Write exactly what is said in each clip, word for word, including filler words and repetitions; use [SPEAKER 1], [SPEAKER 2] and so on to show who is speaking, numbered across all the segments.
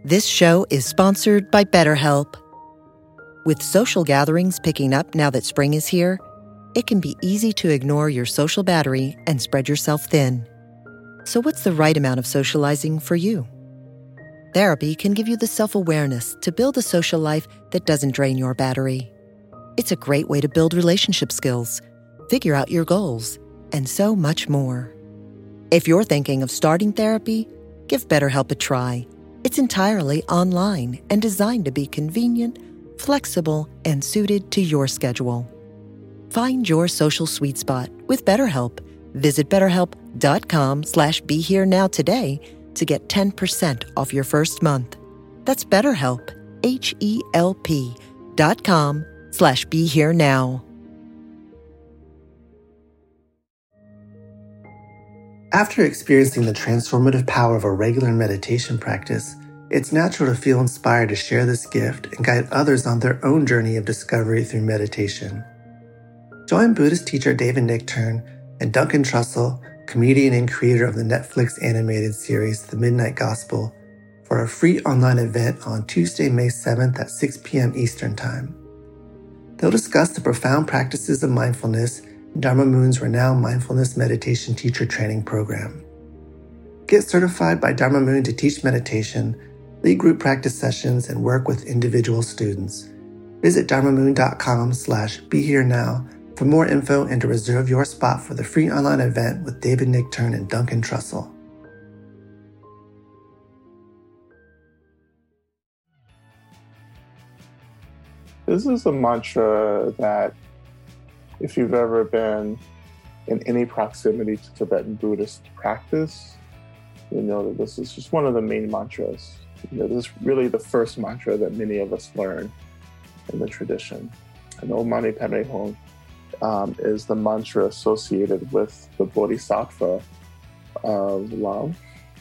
[SPEAKER 1] This show is sponsored by BetterHelp. With social gatherings picking up now that spring is here, it can be easy to ignore your social battery and spread yourself thin. So what's the right amount of socializing for you? Therapy can give you the self-awareness to build a social life that doesn't drain your battery. It's a great way to build relationship skills, figure out your goals, and so much more. If you're thinking of starting therapy, give BetterHelp a try. It's entirely online and designed to be convenient, flexible, and suited to your schedule. Find your social sweet spot with BetterHelp. Visit betterhelp.com slash be here now today to get ten percent off your first month. That's BetterHelp, H-E-L-P dot com slash be here now.
[SPEAKER 2] After experiencing the transformative power of a regular meditation practice, it's natural to feel inspired to share this gift and guide others on their own journey of discovery through meditation. Join Buddhist teacher David Nichtern and Duncan Trussell, comedian and creator of the Netflix animated series The Midnight Gospel, for a free online event on Tuesday, May seventh at six p.m. Eastern Time. They'll discuss the profound practices of mindfulness in Dharma Moon's renowned mindfulness meditation teacher training program. Get certified by Dharma Moon to teach meditation, lead group practice sessions, and work with individual students. Visit dharmamoon.com slash be here now for more info and to reserve your spot for the free online event with David Nichtern and Duncan Trussell.
[SPEAKER 3] This is a mantra that, if you've ever been in any proximity to Tibetan Buddhist practice, you know that this is just one of the main mantras. You know, this is really the first mantra that many of us learn in the tradition. And Om Mani Padme Hum um, is the mantra associated with the Bodhisattva of love.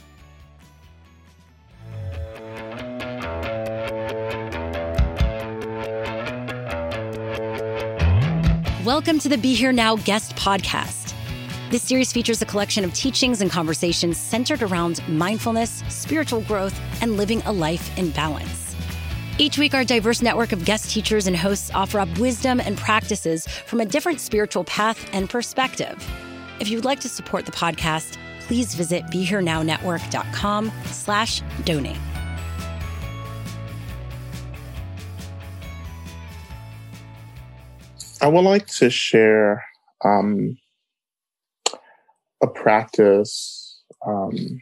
[SPEAKER 4] Welcome to the Be Here Now guest podcast. This series features a collection of teachings and conversations centered around mindfulness, spiritual growth, and living a life in balance. Each week, our diverse network of guest teachers and hosts offer up wisdom and practices from a different spiritual path and perspective. If you'd like to support the podcast, please visit BeHereNowNetwork.com slash donate.
[SPEAKER 3] I would like to share um, a practice um,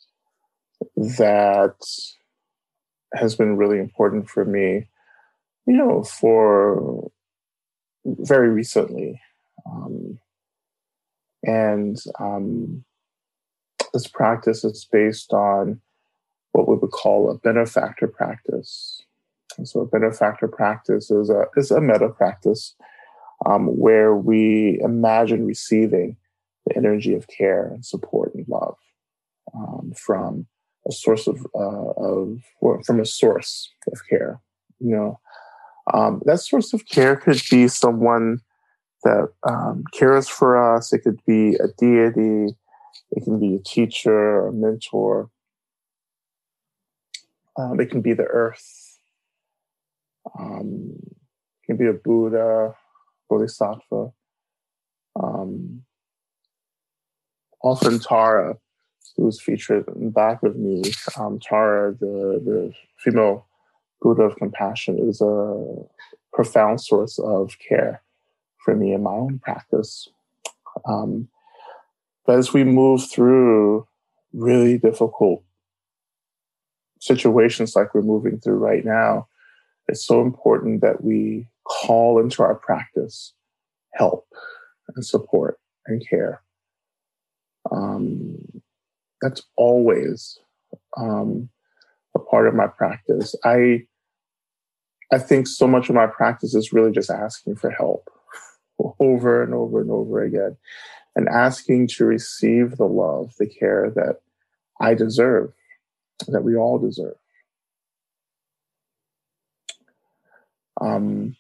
[SPEAKER 3] that has been really important for me, you know, for very recently. Um, and um, this practice is based on what we would call a benefactor practice. And so a benefactor practice is a, is a metta practice Um, where we imagine receiving the energy of care and support and love um, from a source of, uh, of or from a source of care. You know, um, that source of care could be someone that um, cares for us. It could be a deity. It can be a teacher, a mentor. Um, it can be the earth. Um, it can be a Buddha, Bodhisattva. Um, often Tara, who's featured in the back of me, um, Tara, the, the female Buddha of compassion, is a profound source of care for me in my own practice. Um, but as we move through really difficult situations like we're moving through right now, it's so important that we call into our practice help and support and care. Um, that's always um, a part of my practice. I I think so much of my practice is really just asking for help over and over and over again, and asking to receive the love, the care that I deserve, that we all deserve. Um,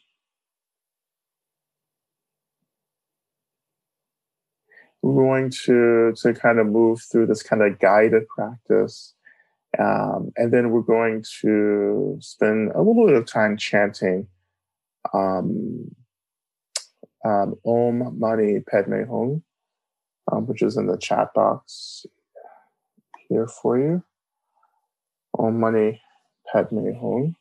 [SPEAKER 3] we're going to, to kind of move through this kind of guided practice. Um, and then we're going to spend a little bit of time chanting um, um, Om Mani Padme Hum, um, which is in the chat box here for you. Om Mani Padme Hum.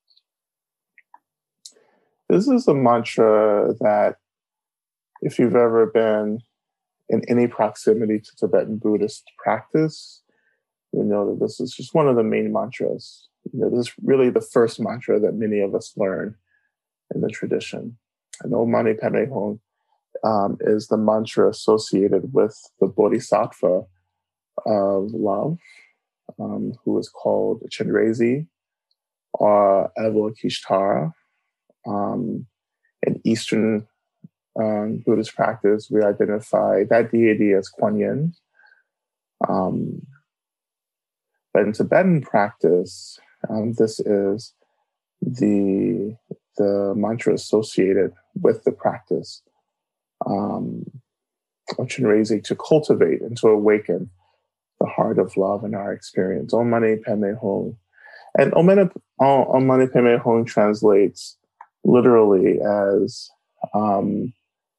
[SPEAKER 3] This is a mantra that, if you've ever been in any proximity to Tibetan Buddhist practice, you know that this is just one of the main mantras. You know, this is really the first mantra that many of us learn in the tradition. And Om Mani Padme Hum um, is the mantra associated with the Bodhisattva of love, um, who is called Chenrezig or Avalokiteshvara. Um, in Eastern um, Buddhist practice, we identify that deity as Kuan Yin. Um, but in Tibetan practice, um, this is the the mantra associated with the practice um, of Chenrezig to cultivate and to awaken the heart of love in our experience. Om Mani Padme Hum. And Om Mani, Om Mani Padme Hum translates literally as um,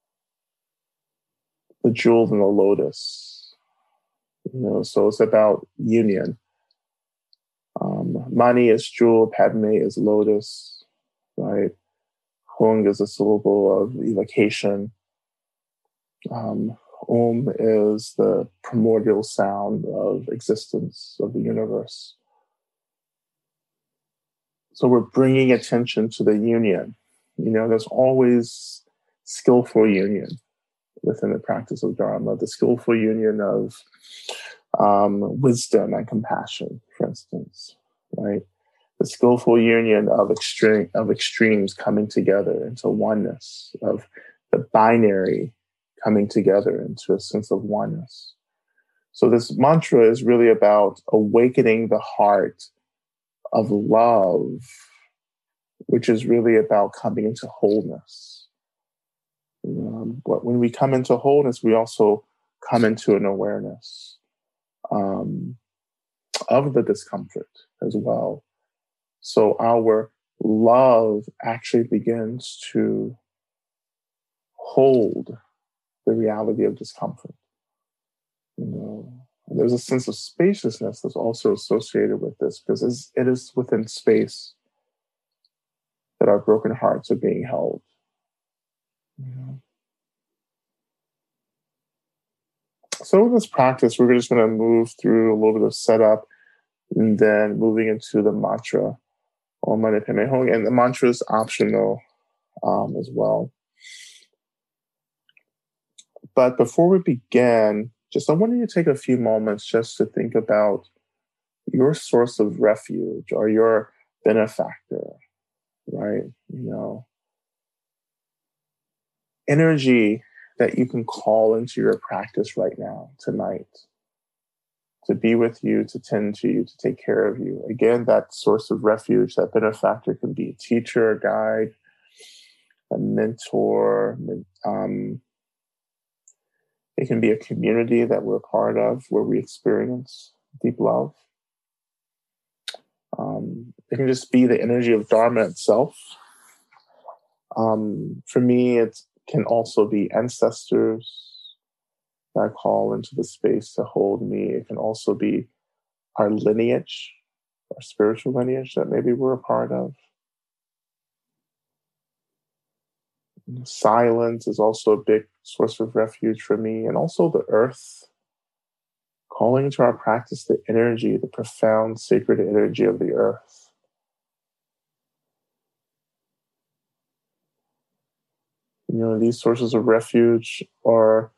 [SPEAKER 3] the jewel in the lotus. You know, so it's about union. Um, Mani is jewel, Padme is lotus, right? Hung is a syllable of evocation. Um, Om is the primordial sound of existence of the universe. So we're bringing attention to the union. You know, there's always skillful union within the practice of Dharma, the skillful union of um, wisdom and compassion, for instance, right? The skillful union of extreme of extremes coming together into oneness, of the binary coming together into a sense of oneness. So this mantra is really about awakening the heart of love, which is really about coming into wholeness. Um, but when we come into wholeness, we also come into an awareness um, of the discomfort as well. So our love actually begins to hold the reality of discomfort. You know, and there's a sense of spaciousness that's also associated with this, because it's, it is within space that our broken hearts are being held. You know? So in this practice, we're just going to move through a little bit of setup and then moving into the mantra, Om Mani Padme Hum. And the mantra is optional um, as well. But before we begin, just I want you to take a few moments just to think about your source of refuge or your benefactor, right? You know, energy that you can call into your practice right now, tonight, to be with you, to tend to you, to take care of you. Again, that source of refuge, that benefactor can be a teacher, a guide, a mentor. Um, it can be a community that we're a part of where we experience deep love. Um, it can just be the energy of Dharma itself. Um, for me, it can also be ancestors that call into the space to hold me. It can also be our lineage, our spiritual lineage that maybe we're a part of. Silence is also a big source of refuge for me. And also the earth, calling into our practice the energy, the profound sacred energy of the earth. You know, these sources of refuge are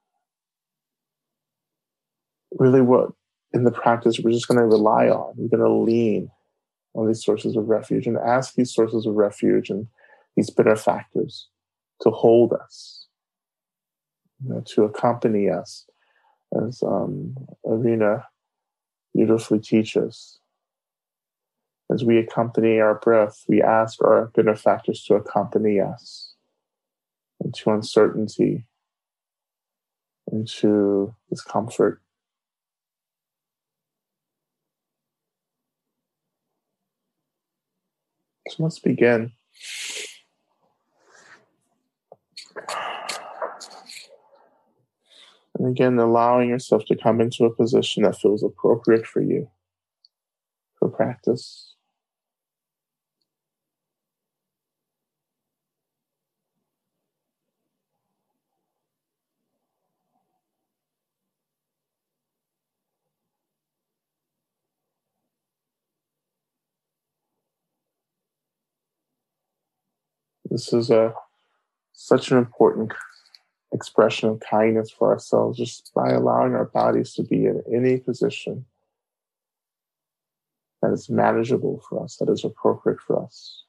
[SPEAKER 3] really what, in the practice, we're just going to rely on. We're going to lean on these sources of refuge and ask these sources of refuge and these benefactors to hold us, you know, to accompany us, as um, Arina beautifully teaches. As we accompany our breath, we ask our benefactors to accompany us into uncertainty, into discomfort. So let's begin. And again, allowing yourself to come into a position that feels appropriate for you for practice. This is a such an important expression of kindness for ourselves, just by allowing our bodies to be in any position that is manageable for us, that is appropriate for us.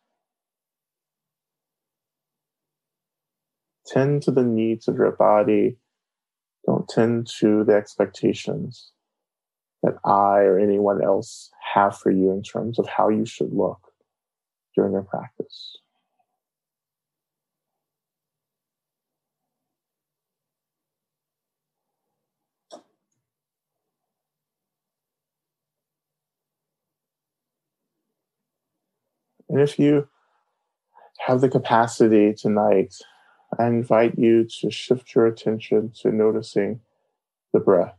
[SPEAKER 3] Tend to the needs of your body. Don't tend to the expectations that I or anyone else have for you in terms of how you should look during your practice. And if you have the capacity tonight, I invite you to shift your attention to noticing the breath.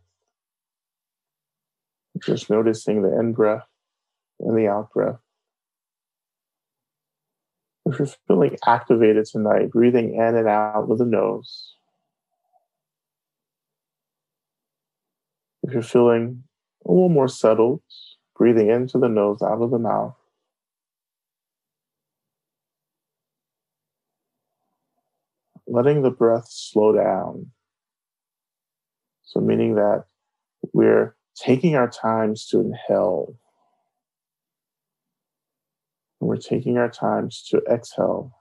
[SPEAKER 3] Just noticing the in breath and the out breath. If you're feeling activated tonight, breathing in and out with the nose. If you're feeling a little more settled, breathing into the nose, out of the mouth. Letting the breath slow down. So meaning that we're taking our times to inhale. And we're taking our times to exhale.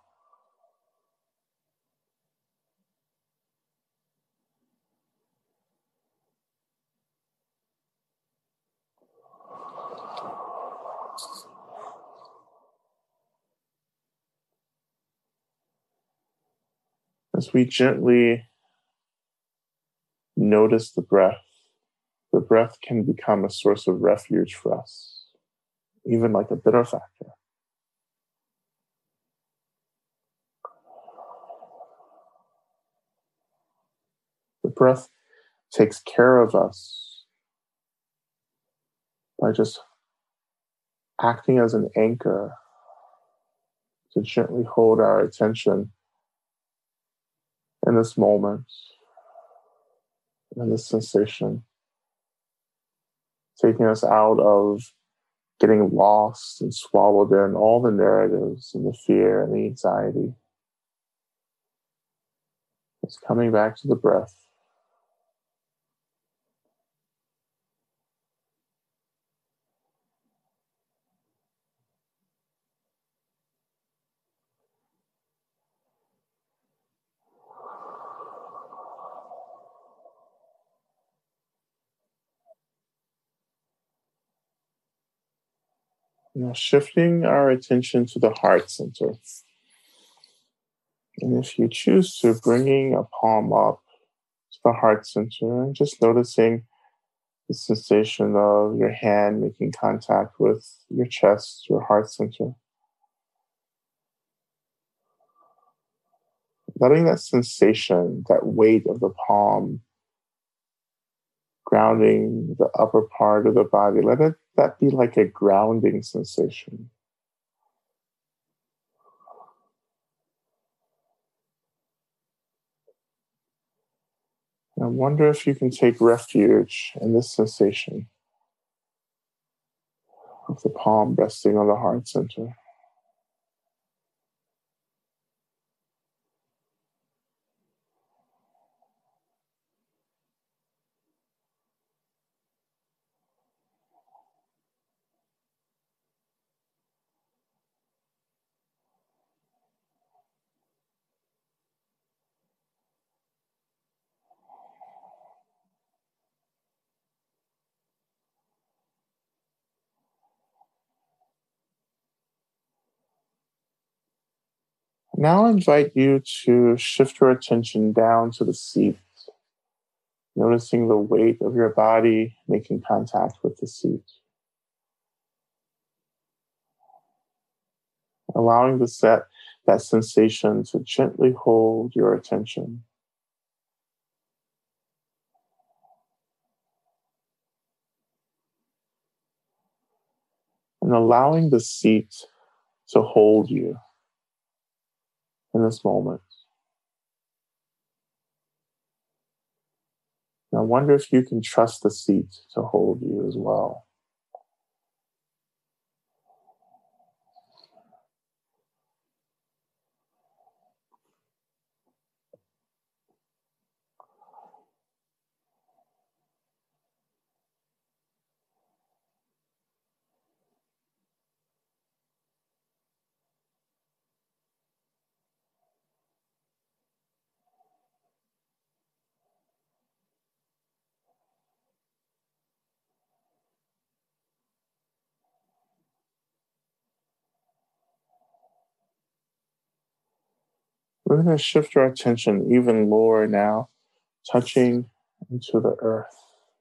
[SPEAKER 3] As we gently notice the breath, the breath can become a source of refuge for us, even like a benefactor. The breath takes care of us by just acting as an anchor to gently hold our attention in this moment, in this sensation, taking us out of getting lost and swallowed in all the narratives and the fear and the anxiety. It's coming back to the breath. Now shifting our attention to the heart center. And if you choose to, bringing a palm up to the heart center and just noticing the sensation of your hand making contact with your chest, your heart center. Letting that sensation, that weight of the palm, grounding the upper part of the body, let it that be like a grounding sensation. And I wonder if you can take refuge in this sensation of the palm resting on the heart center. Now I invite you to shift your attention down to the seat, noticing the weight of your body making contact with the seat. allowing the set, that sensation to gently hold your attention. And allowing the seat to hold you in this moment. And I wonder if you can trust the seat to hold you as well. We're going to shift our attention even lower now, touching into the earth.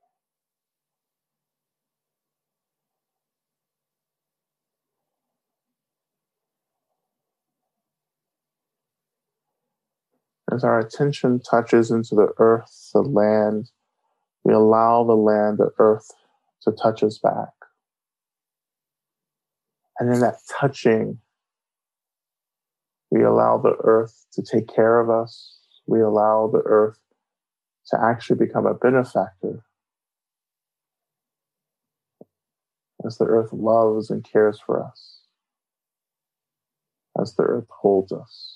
[SPEAKER 3] As our attention touches into the earth, the land, we allow the land, the earth, to touch us back. And in that touching, we allow the earth to take care of us. We allow the earth to actually become a benefactor, as the earth loves and cares for us, as the earth holds us.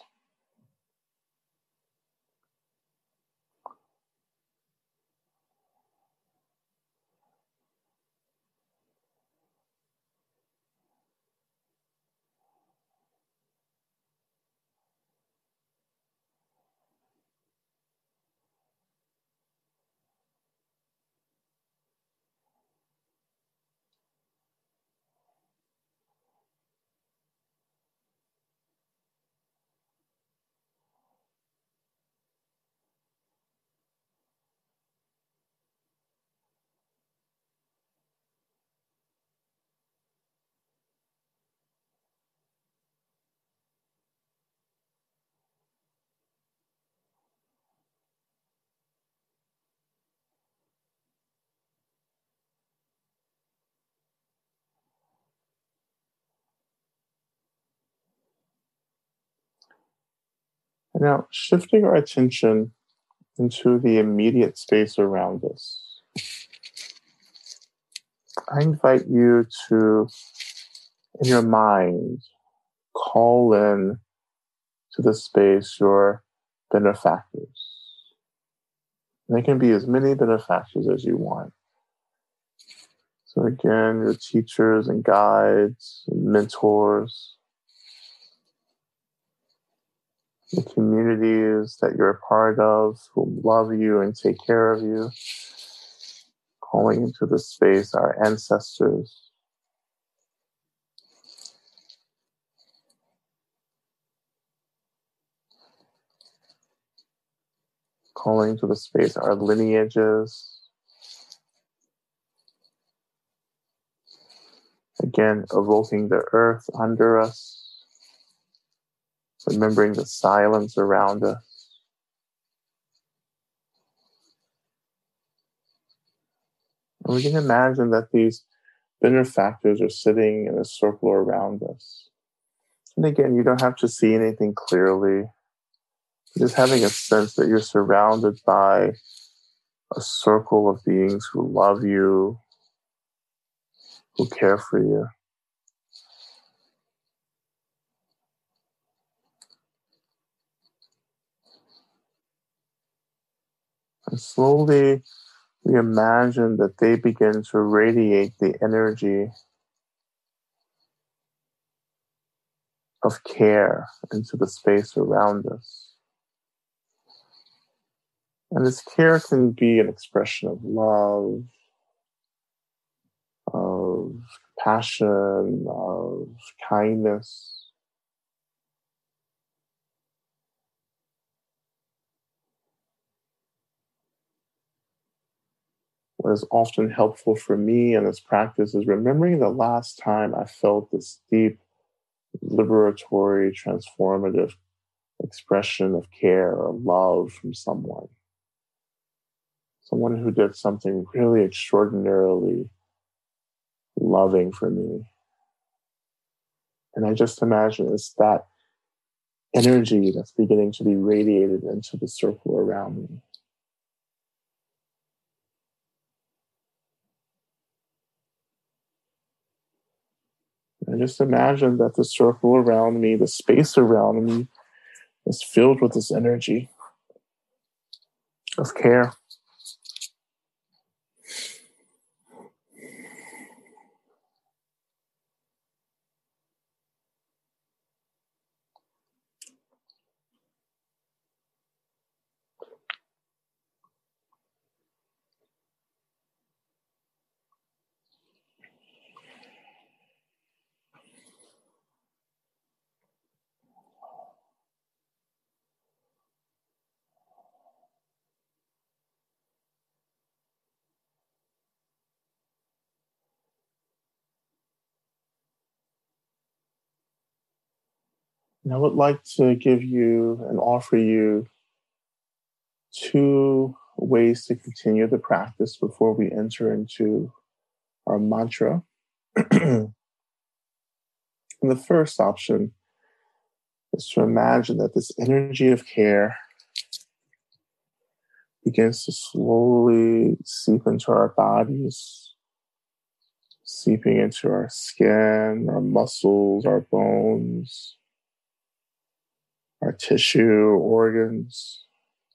[SPEAKER 3] And now, shifting our attention into the immediate space around us, I invite you to, in your mind, call in to the space your benefactors. And they can be as many benefactors as you want. So again, your teachers and guides and mentors, the communities that you're a part of who love you and take care of you, calling into the space our ancestors, calling to the space our lineages. Again, evoking the earth under us, remembering the silence around us. And we can imagine that these benefactors are sitting in a circle around us. And again, you don't have to see anything clearly. Just having a sense that you're surrounded by a circle of beings who love you, who care for you. And slowly we imagine that they begin to radiate the energy of care into the space around us. And this care can be an expression of love, of passion, of kindness. What is often helpful for me in this practice is remembering the last time I felt this deep liberatory, transformative expression of care or love from someone. Someone who did something really extraordinarily loving for me. And I just imagine it's that energy that's beginning to be radiated into the circle around me. I just imagine that the circle around me, the space around me, is filled with this energy of care. And I would like to give you and offer you two ways to continue the practice before we enter into our mantra. And the first option is to imagine that this energy of care begins to slowly seep into our bodies, seeping into our skin, our muscles, our bones, our tissue, organs,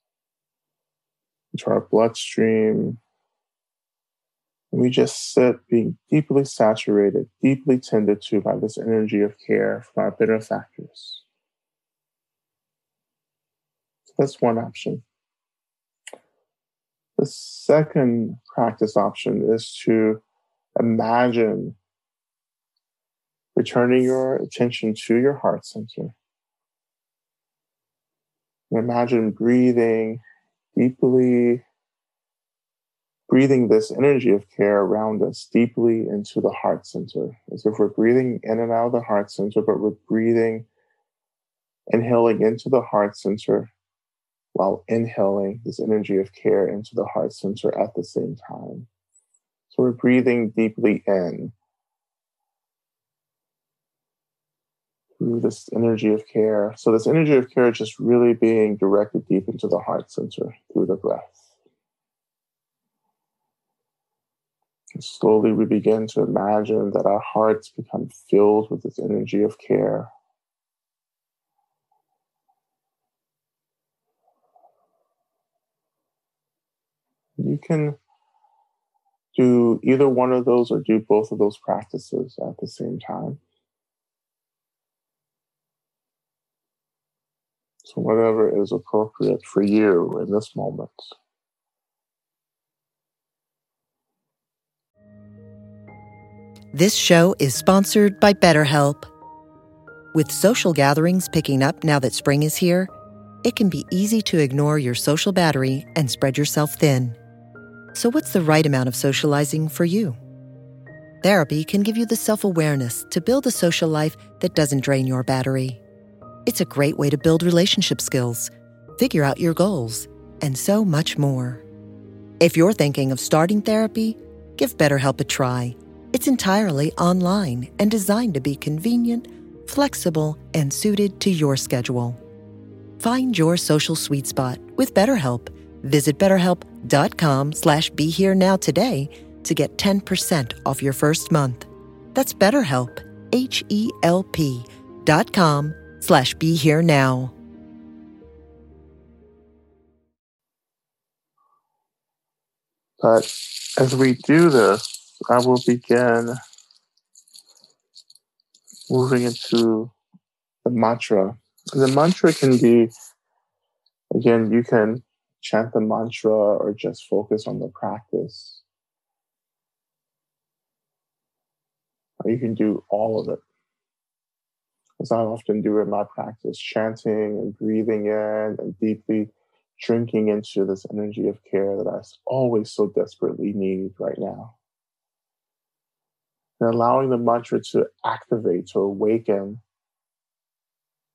[SPEAKER 3] into our bloodstream. And we just sit being deeply saturated, deeply tended to by this energy of care from our benefactors. So that's one option. The second practice option is to imagine returning your attention to your heart center. And imagine breathing deeply, breathing this energy of care around us deeply into the heart center, as if we're breathing in and out of the heart center, but we're breathing, inhaling into the heart center while inhaling this energy of care into the heart center at the same time. So we're breathing deeply in through this energy of care. So this energy of care is just really being directed deep into the heart center through the breath. And slowly we begin to imagine that our hearts become filled with this energy of care. You can do either one of those or do both of those practices at the same time. So whatever is appropriate for you in this moment.
[SPEAKER 1] This show is sponsored by BetterHelp. With social gatherings picking up now that spring is here, it can be easy to ignore your social battery and spread yourself thin. So what's the right amount of socializing for you? Therapy can give you the self-awareness to build a social life that doesn't drain your battery. It's a great way to build relationship skills, figure out your goals, and so much more. If you're thinking of starting therapy, give BetterHelp a try. It's entirely online and designed to be convenient, flexible, and suited to your schedule. Find your social sweet spot with BetterHelp. Visit betterhelp.com slash be here now today to get ten percent off your first month. That's BetterHelp, H-E-L-P dot com slash be here now.
[SPEAKER 3] But as we do this, I will begin moving into the mantra. The mantra can be, again, you can chant the mantra or just focus on the practice. Or you can do all of it, as I often do in my practice, chanting and breathing in and deeply drinking into this energy of care that I always so desperately need right now. And allowing the mantra to activate, to awaken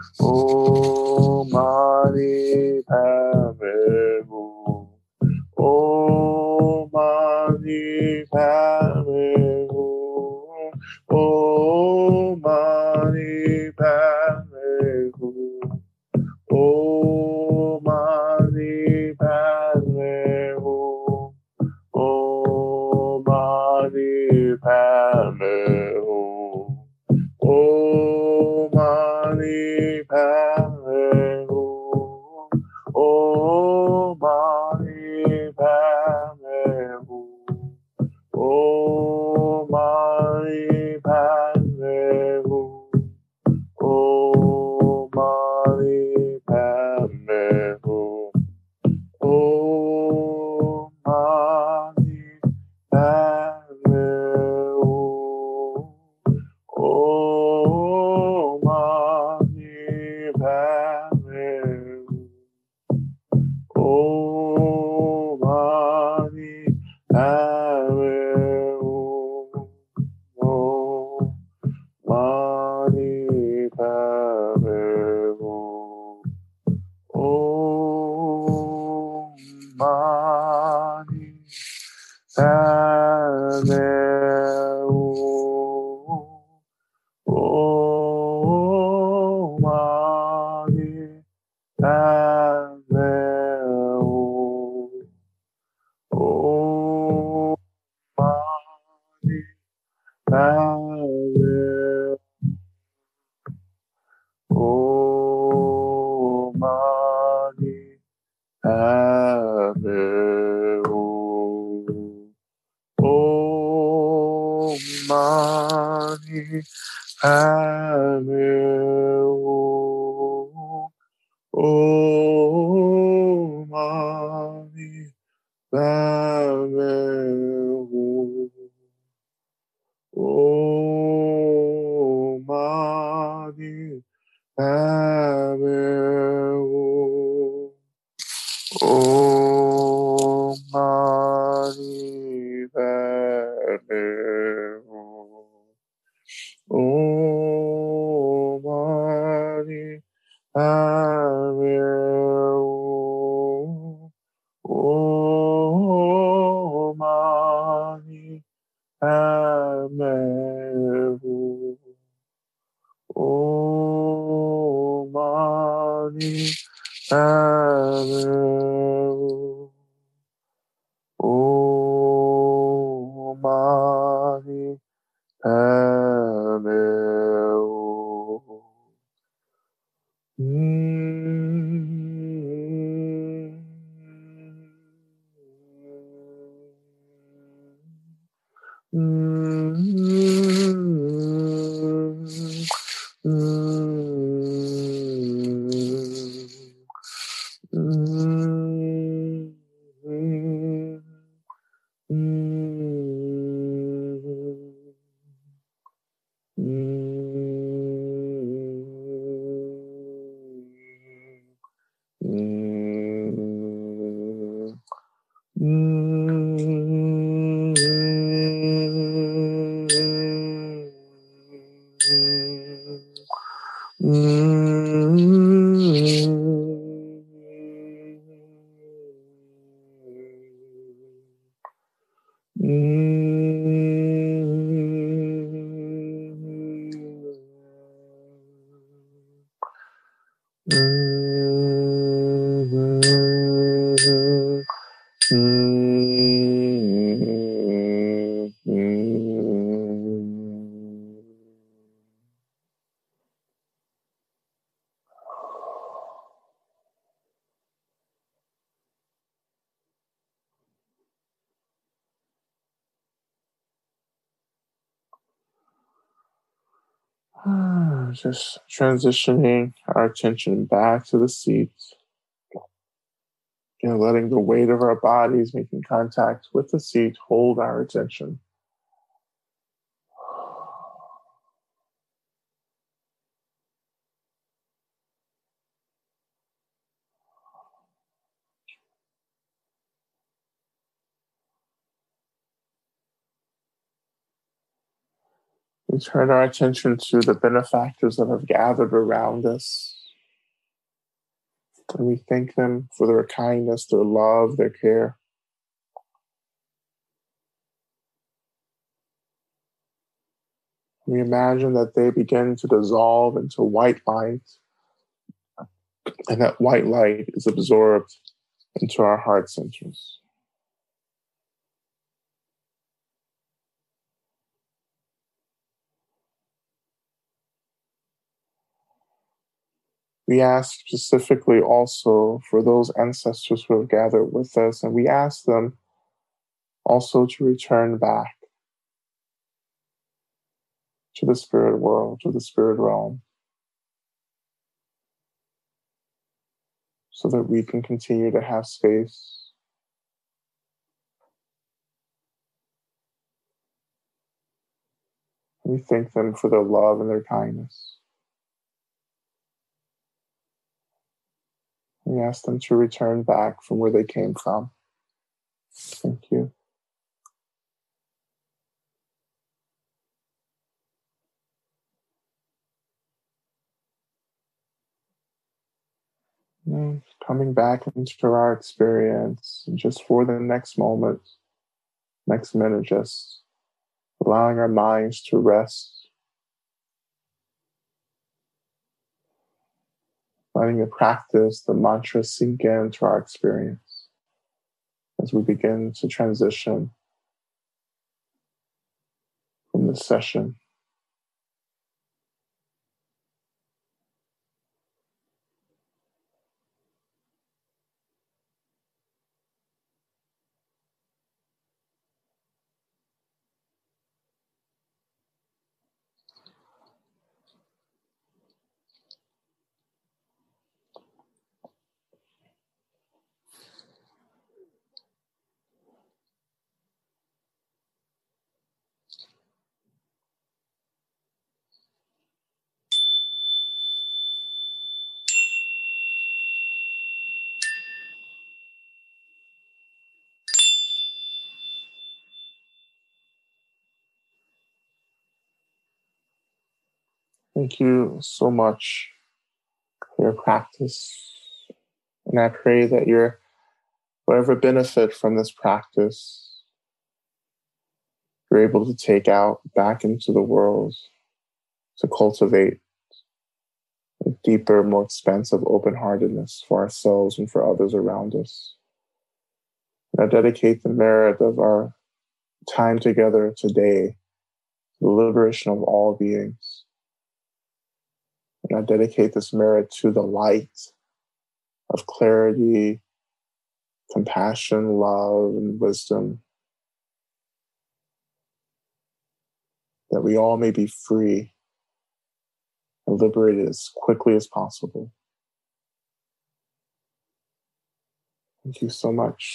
[SPEAKER 3] O Mani Padme Hum. O Mani Padme Hum. O Mani Padme Hum. O Mani Padme Hum. O Mani Padme Hum. O Mani Padme Hum. O Mani Padme Hum. O Mani Padme Hum. O Mani Padme Hum. O Mani Padme Hum. O Mani Padme Hum. O Mani Padme Hum. O Mani Padme Hum. O Mani Padme Hum. O Mani Padme Hum. O Mani Padme. O Mani Padme Hum. O Mani Padme Hum. O Mani Padme Hum. O Mani Padme Hum. O Mani Padme Hum. O Mani Padme Hum. O Mani Padme Hum. O Mani Padme Hum. O Mani Padme Hum. Just transitioning our attention back to the seat. You know, letting the weight of our bodies making contact with the seat hold our attention. We turn our attention to the benefactors that have gathered around us. And we thank them for their kindness, their love, their care. We imagine that they begin to dissolve into white light, and that white light is absorbed into our heart centers. We ask specifically also for those ancestors who have gathered with us, and we ask them also to return back to the spirit world, to the spirit realm, so that we can continue to have space we thank them for their love and their kindness. We ask them to return back from where they came from. Thank you. And coming back into our experience, and just for the next moment, next minute, just allowing our minds to rest, letting the practice, the mantra sink into our experience as we begin to transition from this session. Thank you so much for your practice. And I pray that your whatever benefit from this practice you're able to take out back into the world to cultivate a deeper, more expansive open-heartedness for ourselves and for others around us. And I dedicate the merit of our time together today to the liberation of all beings. And I dedicate this merit to the light of clarity, compassion, love, and wisdom, that we all may be free and liberated as quickly as possible. Thank you so much.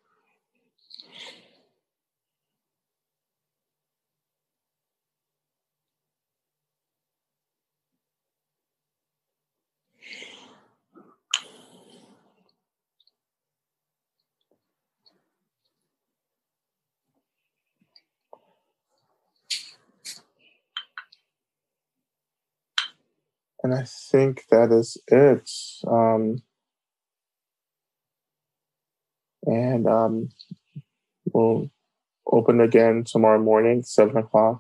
[SPEAKER 3] And I think that is it. Um, and um, we'll open again tomorrow morning, seven o'clock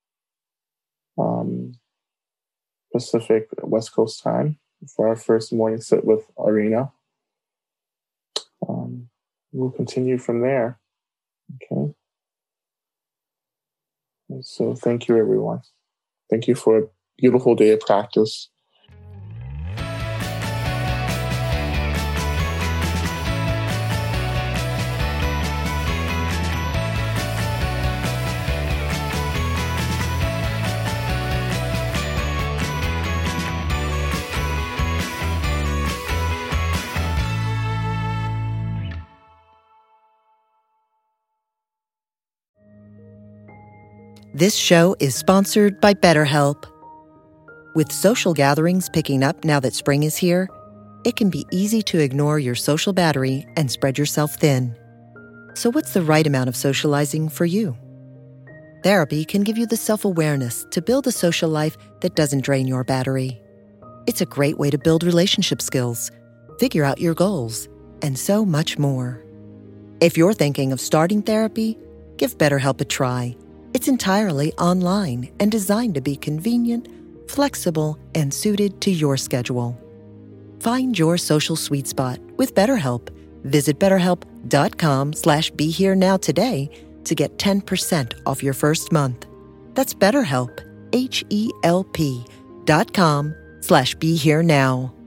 [SPEAKER 3] um, Pacific West Coast time for our first morning sit with Arena. Um, we'll continue from there. Okay. And so thank you, everyone. Thank you for a beautiful day of practice.
[SPEAKER 1] This show is sponsored by BetterHelp. With social gatherings picking up now that spring is here, it can be easy to ignore your social battery and spread yourself thin. So what's the right amount of socializing for you? Therapy can give you the self-awareness to build a social life that doesn't drain your battery. It's a great way to build relationship skills, figure out your goals, and so much more. If you're thinking of starting therapy, give BetterHelp a try. It's entirely online and designed to be convenient, flexible, and suited to your schedule. Find your social sweet spot with BetterHelp. Visit betterhelp.com slash be here now today to get ten percent off your first month. That's BetterHelp, H E L P dot com slash be here now.